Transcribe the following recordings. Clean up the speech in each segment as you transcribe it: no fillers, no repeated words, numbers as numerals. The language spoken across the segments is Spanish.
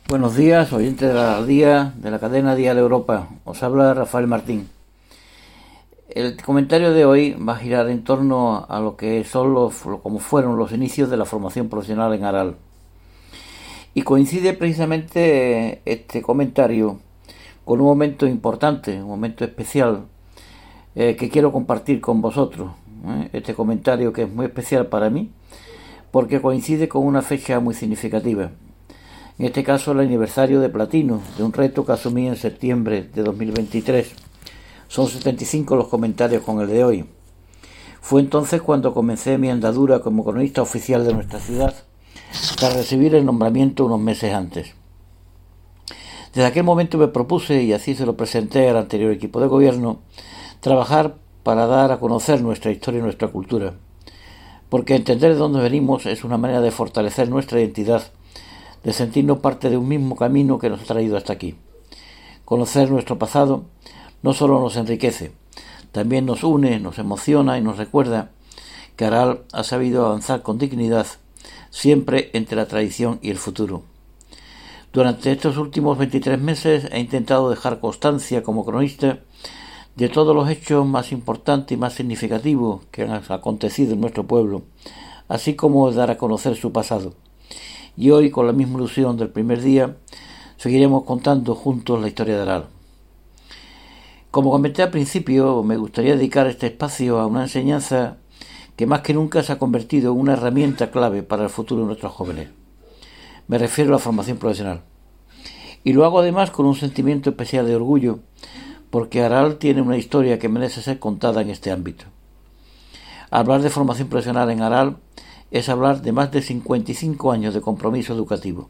Buenos días, oyentes de la Día de la cadena Dial Europa. Os habla Rafael Martín. El comentario de hoy va a girar en torno a lo que son como fueron los inicios de la formación profesional en Aral. Y coincide precisamente este comentario con un momento importante, un momento especial que quiero compartir con vosotros. Este comentario que es muy especial para mí porque coincide con una fecha muy significativa. En este caso el aniversario de platino de un reto que asumí en septiembre de 2023. Son 75 los comentarios con el de hoy. Fue entonces cuando comencé mi andadura como cronista oficial de nuestra ciudad, tras recibir el nombramiento unos meses antes. Desde aquel momento me propuse, y así se lo presenté al anterior equipo de gobierno, trabajar para dar a conocer nuestra historia y nuestra cultura, porque entender de dónde venimos es una manera de fortalecer nuestra identidad, de sentirnos parte de un mismo camino que nos ha traído hasta aquí. Conocer nuestro pasado no solo nos enriquece, también nos une, nos emociona y nos recuerda que Aral ha sabido avanzar con dignidad, siempre entre la tradición y el futuro. Durante estos últimos 23 meses he intentado dejar constancia como cronista de todos los hechos más importantes y más significativos que han acontecido en nuestro pueblo, así como dar a conocer su pasado. Y hoy, con la misma ilusión del primer día, seguiremos contando juntos la historia de Aral. Como comenté al principio, me gustaría dedicar este espacio a una enseñanza que más que nunca se ha convertido en una herramienta clave para el futuro de nuestros jóvenes. Me refiero a la formación profesional. Y lo hago además con un sentimiento especial de orgullo, porque Aral tiene una historia que merece ser contada en este ámbito. Hablar de formación profesional en Aral es hablar de más de 55 años de compromiso educativo.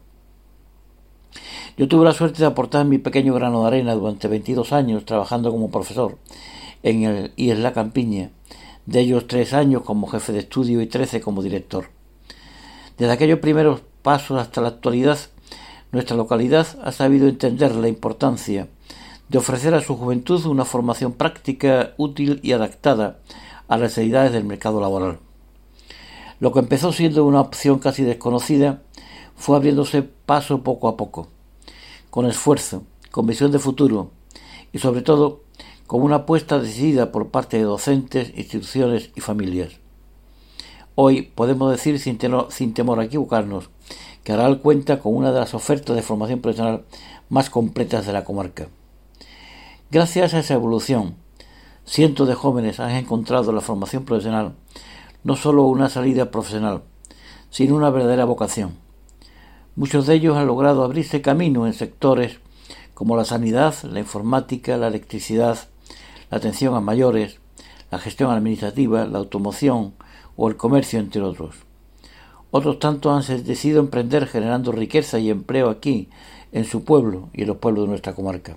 Yo tuve la suerte de aportar mi pequeño grano de arena durante 22 años trabajando como profesor en el IES La Campiña, de ellos 3 años como jefe de estudio y 13 como director. Desde aquellos primeros pasos hasta la actualidad, nuestra localidad ha sabido entender la importancia de ofrecer a su juventud una formación práctica, útil y adaptada a las necesidades del mercado laboral. Lo que empezó siendo una opción casi desconocida fue abriéndose paso poco a poco, con esfuerzo, con visión de futuro y sobre todo con una apuesta decidida por parte de docentes, instituciones y familias. Hoy podemos decir sin temor a equivocarnos que Aral cuenta con una de las ofertas de formación profesional más completas de la comarca. Gracias a esa evolución, cientos de jóvenes han encontrado en la formación profesional no solo una salida profesional, sino una verdadera vocación. Muchos de ellos han logrado abrirse camino en sectores como la sanidad, la informática, la electricidad, la atención a mayores, la gestión administrativa, la automoción o el comercio, entre otros. Otros tantos han decidido emprender generando riqueza y empleo aquí, en su pueblo y en los pueblos de nuestra comarca.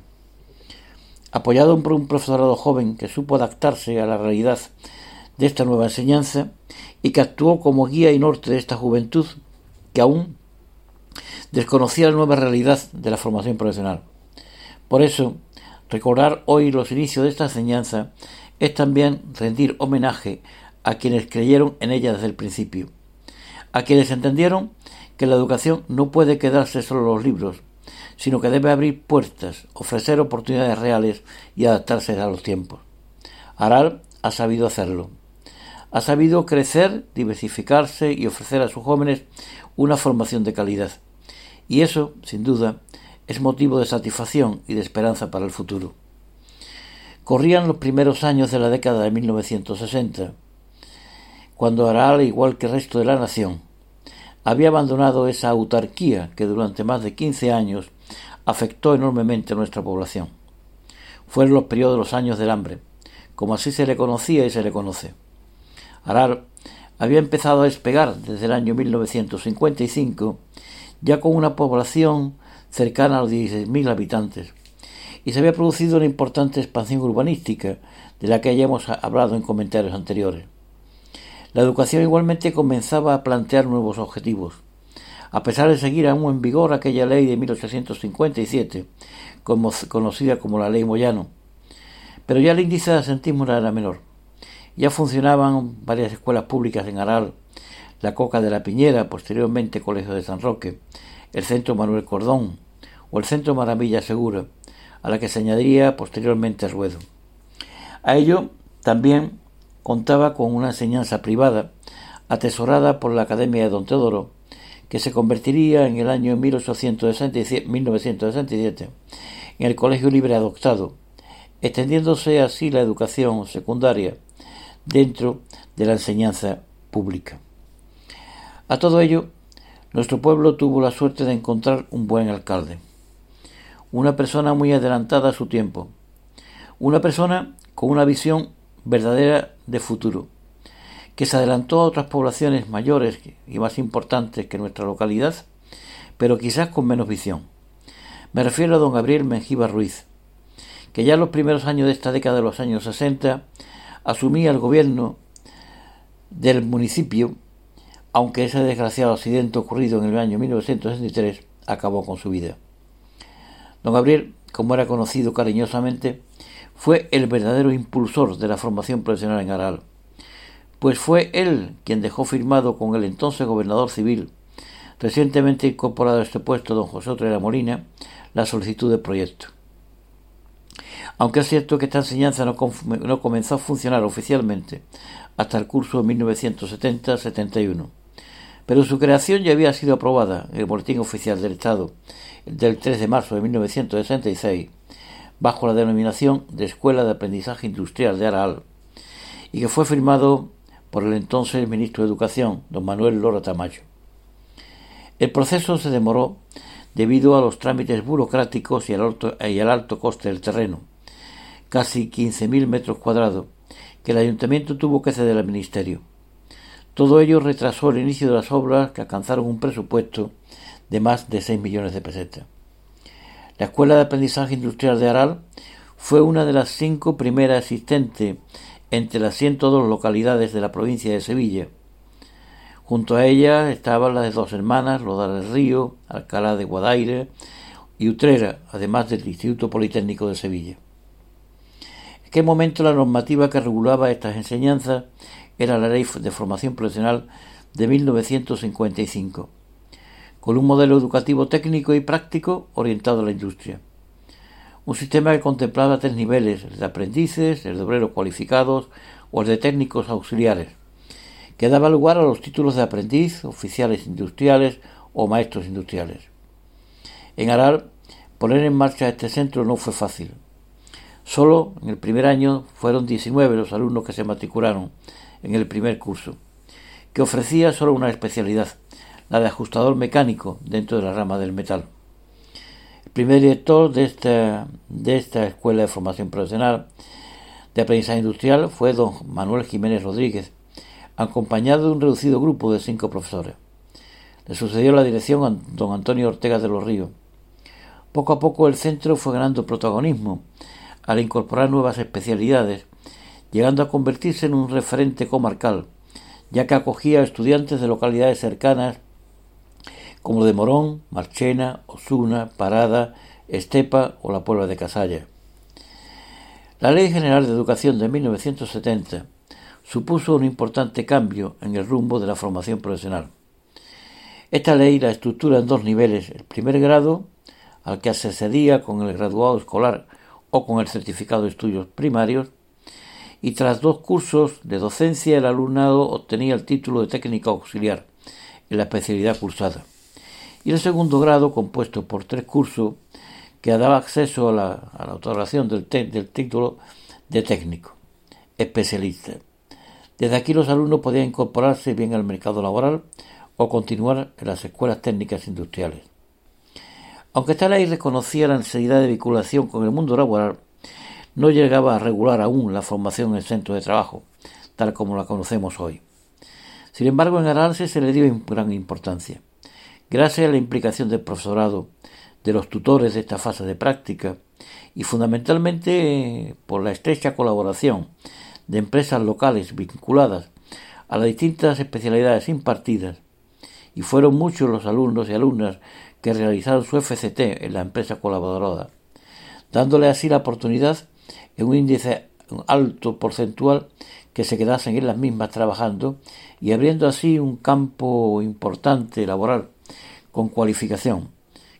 Apoyado por un profesorado joven que supo adaptarse a la realidad de esta nueva enseñanza y que actuó como guía y norte de esta juventud que aún desconocía la nueva realidad de la formación profesional. Por eso, recordar hoy los inicios de esta enseñanza es también rendir homenaje a quienes creyeron en ella desde el principio, a quienes entendieron que la educación no puede quedarse solo en los libros, sino que debe abrir puertas, ofrecer oportunidades reales y adaptarse a los tiempos. Aral ha sabido hacerlo. Ha sabido crecer, diversificarse y ofrecer a sus jóvenes una formación de calidad. Y eso, sin duda, es motivo de satisfacción y de esperanza para el futuro. Corrían los primeros años de la década de 1960, cuando Aral, igual que el resto de la nación, había abandonado esa autarquía que durante más de 15 años afectó enormemente a nuestra población. Fueron los periodos de los años del hambre, como así se le conocía y se le conoce. Aral había empezado a despegar desde el año 1955, ya con una población cercana a los 16.000 habitantes, y se había producido una importante expansión urbanística, de la que ya hemos hablado en comentarios anteriores. La educación igualmente comenzaba a plantear nuevos objetivos. A pesar de seguir aún en vigor aquella ley de 1857, conocida como la Ley Moyano, pero ya el índice de asentismo era menor. Ya funcionaban varias escuelas públicas en Aral, la Coca de la Piñera, posteriormente Colegio de San Roque, el Centro Manuel Cordón, o el Centro Maravilla Segura, a la que se añadiría posteriormente Ruedo. A ello también contaba con una enseñanza privada atesorada por la Academia de Don Teodoro, que se convertiría en el año 1967 en el Colegio Libre Adoptado, extendiéndose así la educación secundaria dentro de la enseñanza pública. A todo ello, nuestro pueblo tuvo la suerte de encontrar un buen alcalde, una persona muy adelantada a su tiempo, una persona con una visión verdadera de futuro, que se adelantó a otras poblaciones mayores y más importantes que nuestra localidad, pero quizás con menos visión. Me refiero a don Gabriel Mengíbar Ruiz, que ya en los primeros años de esta década de los años 60 asumía el gobierno del municipio, aunque ese desgraciado accidente ocurrido en el año 1963 acabó con su vida. Don Gabriel, como era conocido cariñosamente, fue el verdadero impulsor de la formación profesional en Aral, pues fue él quien dejó firmado con el entonces gobernador civil, recientemente incorporado a este puesto don José Utrera Molina, la solicitud de proyecto. Aunque es cierto que esta enseñanza no comenzó a funcionar oficialmente hasta el curso 1970-71, pero su creación ya había sido aprobada en el Boletín Oficial del Estado del 3 de marzo de 1966, bajo la denominación de Escuela de Aprendizaje Industrial de Aral, y que fue firmado por el entonces ministro de Educación, don Manuel Lora Tamayo. El proceso se demoró debido a los trámites burocráticos y al alto coste del terreno, casi 15.000 metros cuadrados, que el ayuntamiento tuvo que ceder al ministerio. Todo ello retrasó el inicio de las obras, que alcanzaron un presupuesto de más de 6 millones de pesetas. La Escuela de Aprendizaje Industrial de Aral fue una de las 5 primeras existentes entre las 102 localidades de la provincia de Sevilla. Junto a ella estaban las de Dos Hermanas, Lodar del Río, Alcalá de Guadaira y Utrera, además del Instituto Politécnico de Sevilla. En aquel momento la normativa que regulaba estas enseñanzas era la Ley de Formación Profesional de 1955, con un modelo educativo técnico y práctico orientado a la industria. Un sistema que contemplaba 3 niveles, el de aprendices, el de obreros cualificados o el de técnicos auxiliares, que daba lugar a los títulos de aprendiz, oficiales industriales o maestros industriales. En Aral, poner en marcha este centro no fue fácil. Solo en el primer año fueron 19 los alumnos que se matricularon en el primer curso, que ofrecía solo una especialidad, la de ajustador mecánico dentro de la rama del metal. El primer director de esta escuela de formación profesional de aprendizaje industrial fue don Manuel Jiménez Rodríguez, acompañado de un reducido grupo de 5 profesores. Le sucedió la dirección a don Antonio Ortega de los Ríos. Poco a poco el centro fue ganando protagonismo al incorporar nuevas especialidades, llegando a convertirse en un referente comarcal, ya que acogía a estudiantes de localidades cercanas como lo de Morón, Marchena, Osuna, Parada, Estepa o la Puebla de Casalla. La Ley General de Educación de 1970 supuso un importante cambio en el rumbo de la formación profesional. Esta ley la estructura en 2 niveles: el primer grado, al que se accedía con el graduado escolar o con el certificado de estudios primarios, y tras 2 cursos de docencia el alumnado obtenía el título de técnico auxiliar en la especialidad cursada, y el segundo grado, compuesto por 3 cursos, que daba acceso a la otorgación del título de técnico especialista. Desde aquí los alumnos podían incorporarse bien al mercado laboral o continuar en las escuelas técnicas industriales. Aunque esta ley reconocía la necesidad de vinculación con el mundo laboral, no llegaba a regular aún la formación en el centro de trabajo, tal como la conocemos hoy. Sin embargo, en Aral se le dio gran importancia, gracias a la implicación del profesorado, de los tutores de esta fase de práctica y fundamentalmente por la estrecha colaboración de empresas locales vinculadas a las distintas especialidades impartidas, y fueron muchos los alumnos y alumnas que realizaron su FCT en la empresa colaboradora, dándole así la oportunidad en un índice alto porcentual que se quedasen en las mismas trabajando y abriendo así un campo importante laboral con cualificación,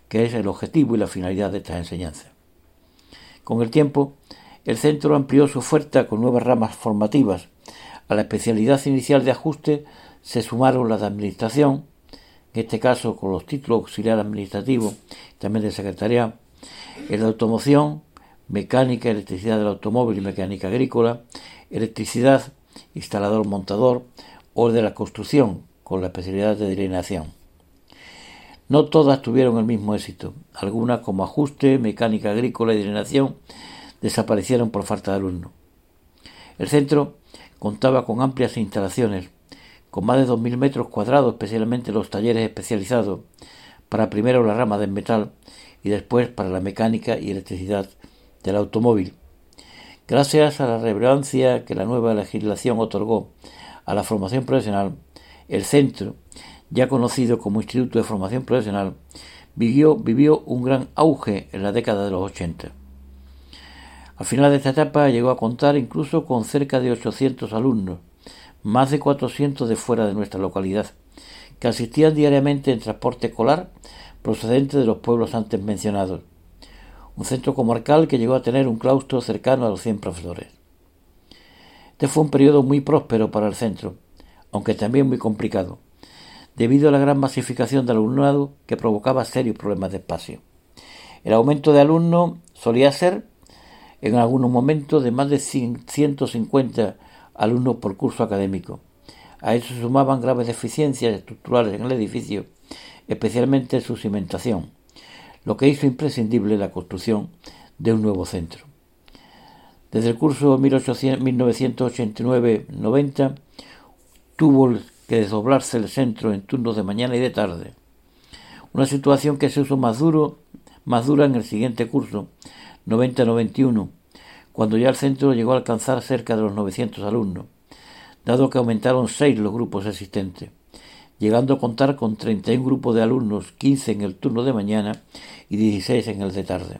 que es el objetivo y la finalidad de estas enseñanzas. Con el tiempo, el centro amplió su oferta con nuevas ramas formativas. A la especialidad inicial de ajuste se sumaron las de administración, en este caso con los títulos auxiliar administrativo, también de secretariado, el de automoción, mecánica, electricidad del automóvil y mecánica agrícola, electricidad, instalador montador, o el de la construcción, con la especialidad de drenación. No todas tuvieron el mismo éxito. Algunas, como ajuste, mecánica agrícola y drenación, desaparecieron por falta de alumnos. El centro contaba con amplias instalaciones, con más de 2.000 metros cuadrados, especialmente los talleres especializados, para primero la rama del metal y después para la mecánica y electricidad del automóvil. Gracias a la relevancia que la nueva legislación otorgó a la formación profesional, el centro, ya conocido como Instituto de Formación Profesional, vivió un gran auge en la década de los 80. Al final de esta etapa llegó a contar incluso con cerca de 800 alumnos, más de 400 de fuera de nuestra localidad, que asistían diariamente en transporte escolar procedente de los pueblos antes mencionados. Un centro comarcal que llegó a tener un claustro cercano a los 100 profesores. Este fue un periodo muy próspero para el centro, aunque también muy complicado, debido a la gran masificación del alumnado que provocaba serios problemas de espacio. El aumento de alumnos solía ser, en algunos momentos, de más de 150 alumnos por curso académico. A eso se sumaban graves deficiencias estructurales en el edificio, especialmente su cimentación, lo que hizo imprescindible la construcción de un nuevo centro. Desde el curso 1989-90 tuvo que desdoblarse el centro en turnos de mañana y de tarde, una situación que se hizo más dura en el siguiente curso, 90-91, cuando ya el centro llegó a alcanzar cerca de los 900 alumnos, dado que aumentaron 6 los grupos existentes, llegando a contar con 31 grupos de alumnos, 15 en el turno de mañana y 16 en el de tarde.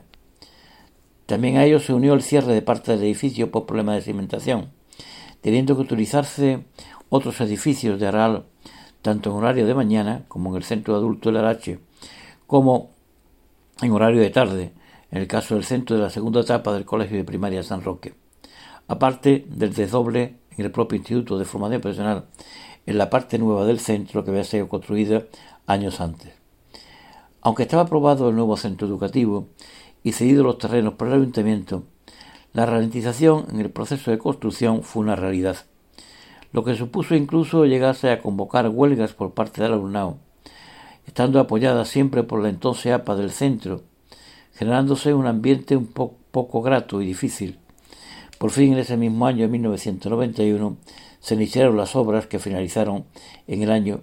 También a ello se unió el cierre de parte del edificio por problemas de cimentación, teniendo que utilizarse otros edificios de Aral, tanto en horario de mañana, como en el centro de adulto del Arache, como en horario de tarde, en el caso del centro de la segunda etapa del Colegio de Primaria San Roque, aparte del desdoble en el propio Instituto de Formación Profesional, en la parte nueva del centro que había sido construida años antes. Aunque estaba aprobado el nuevo centro educativo y cedidos los terrenos por el ayuntamiento, la ralentización en el proceso de construcción fue una realidad, lo que supuso incluso llegarse a convocar huelgas por parte del alumnado, estando apoyada siempre por la entonces APA del centro, generándose un ambiente un poco grato y difícil. Por fin, en ese mismo año, en 1991, se iniciaron las obras que finalizaron en el año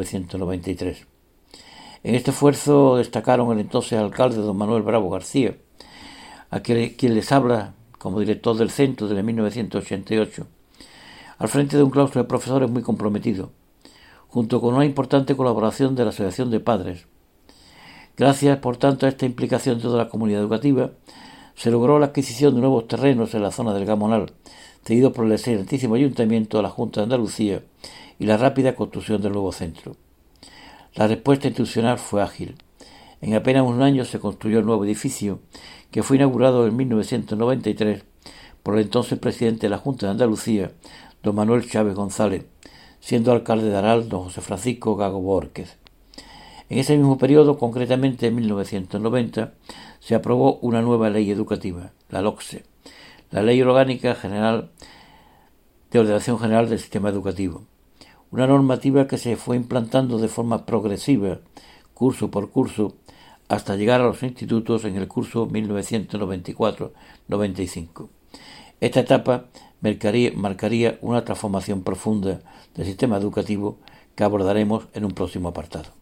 1993. En este esfuerzo destacaron el entonces alcalde don Manuel Bravo García, a quien les habla como director del centro desde 1988, al frente de un claustro de profesores muy comprometido, junto con una importante colaboración de la Asociación de Padres. Gracias, por tanto, a esta implicación de toda la comunidad educativa, se logró la adquisición de nuevos terrenos en la zona del Gamonal, cedidos por el excelentísimo Ayuntamiento a la Junta de Andalucía, y la rápida construcción del nuevo centro. La respuesta institucional fue ágil. En apenas un año se construyó el nuevo edificio, que fue inaugurado en 1993 por el entonces presidente de la Junta de Andalucía, don Manuel Chávez González, siendo alcalde de Aral don José Francisco Gago Bórquez. En ese mismo periodo, concretamente en 1990, se aprobó una nueva ley educativa, la LOCSE, la Ley Orgánica General de Ordenación General del Sistema Educativo, una normativa que se fue implantando de forma progresiva, curso por curso, hasta llegar a los institutos en el curso 1994-95. Esta etapa marcaría una transformación profunda del sistema educativo que abordaremos en un próximo apartado.